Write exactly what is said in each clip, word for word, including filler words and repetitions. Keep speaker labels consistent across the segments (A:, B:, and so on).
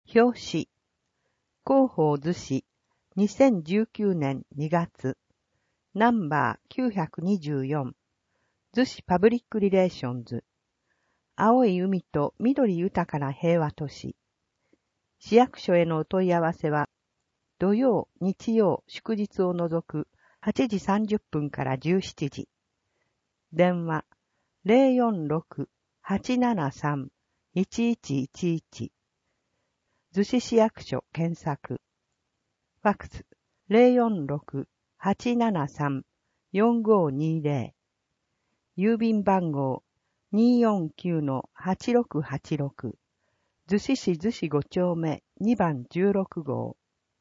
A: 表紙、広報図紙、にせんじゅうきゅうねんにがつ、ナンバーきゅうひゃくにじゅうよん、図紙パブリックリレーションズ、青い海と緑豊かな平和都市。市役所へのお問い合わせは、土曜、日曜、祝日を除くはちじさんじゅっぷんからじゅうしちじ。電話 ゼロよんろく はちななさん いちいちいちいち。逗子市役所検索。ファックス ゼロよんろく はちななさん よんごにゼロ。郵便番号 にーよんきゅう はちろくはちろく。逗子市逗子ご丁目にばんじゅうろくごう。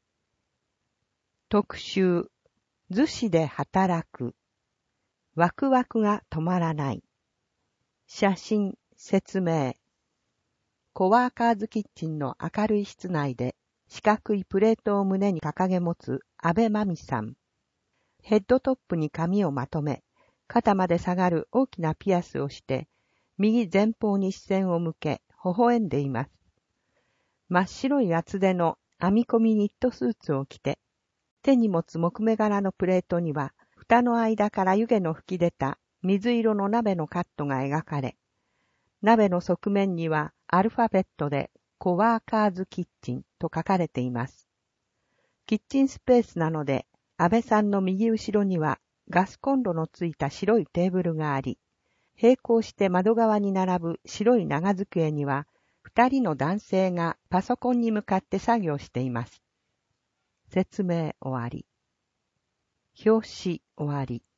A: 特集、逗子で働く。ワクワクが止まらない。写真、説明。コワーカーズキッチンの明るい室内で四角いプレートを胸に掲げ持つ安倍真美さん。ヘッドトップに髪をまとめ、肩まで下がる大きなピアスをして、右前方に視線を向け、微笑んでいます。真っ白い厚手の編み込みニットスーツを着て、手に持つ木目柄のプレートには、蓋の間から湯気の吹き出た水色の鍋のカットが描かれ、鍋の側面にはアルファベットでコワーカーズキッチンと書かれています。キッチンスペースなので、安倍さんの右後ろにはガスコンロのついた白いテーブルがあり、並行して窓側に並ぶ白い長机には、二人の男性がパソコンに向かって作業しています。説明終わり。表紙終わり。